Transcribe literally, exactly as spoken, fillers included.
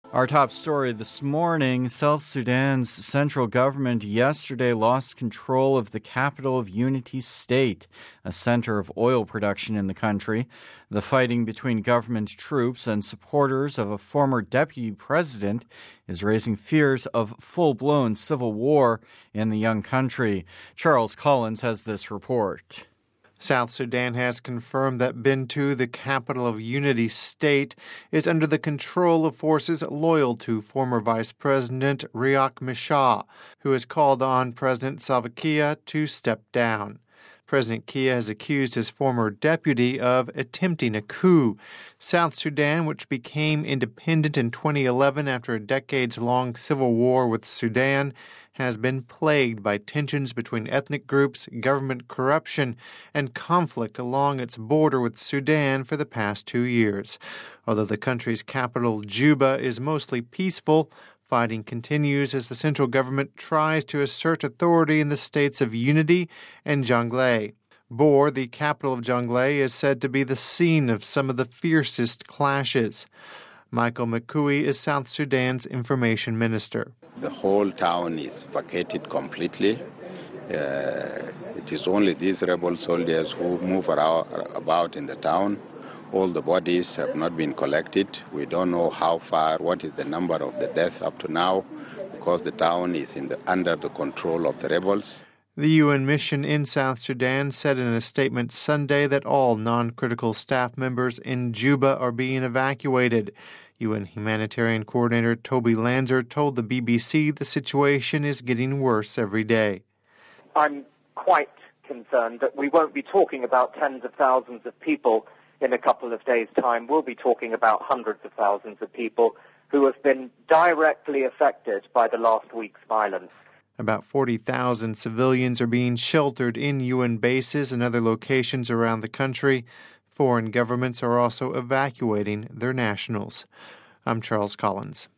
Our top story this morning, South Sudan's central government yesterday lost control of the capital of Unity State, a center of oil production in the country. The fighting between government troops and supporters of a former deputy president is raising fears of full-blown civil war in the young country. Charles Collins has this report. South Sudan has confirmed that Bentiu, the capital of Unity State, is under the control of forces loyal to former Vice President Riek Machar, who has called on President Salva Kiir to step down. President Kiir has accused his former deputy of attempting a coup. South Sudan, which became independent in twenty eleven after a decades-long civil war with Sudan, has been plagued by tensions between ethnic groups, government corruption, and conflict along its border with Sudan for the past two years. Although the country's capital, Juba, is mostly peaceful, fighting continues as the central government tries to assert authority in the states of Unity and Jonglei. Bor, the capital of Jonglei, is said to be the scene of some of the fiercest clashes. Michael Makui is South Sudan's information minister. The whole town is vacated completely. Uh, it is only these rebel soldiers who move around, about in the town. All the bodies have not been collected. We don't know how far, what is the number of the deaths up to now, because the town is in the, under the control of the rebels. The U N mission in South Sudan said in a statement Sunday that all non-critical staff members in Juba are being evacuated. U N humanitarian coordinator Toby Lanzer told the B B C the situation is getting worse every day. I'm quite concerned that we won't be talking about tens of thousands of people in a couple of days' time. We'll be talking about hundreds of thousands of people who have been directly affected by the last week's violence. About forty thousand civilians are being sheltered in U N bases and other locations around the country. Foreign governments are also evacuating their nationals. I'm Charles Collins.